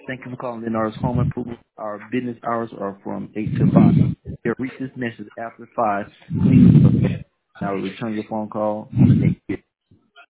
Thank you for calling Leonardo's Home Improvement. Our business hours are from 8 to 5. If you reach this message after 5, please I will return your phone call on the next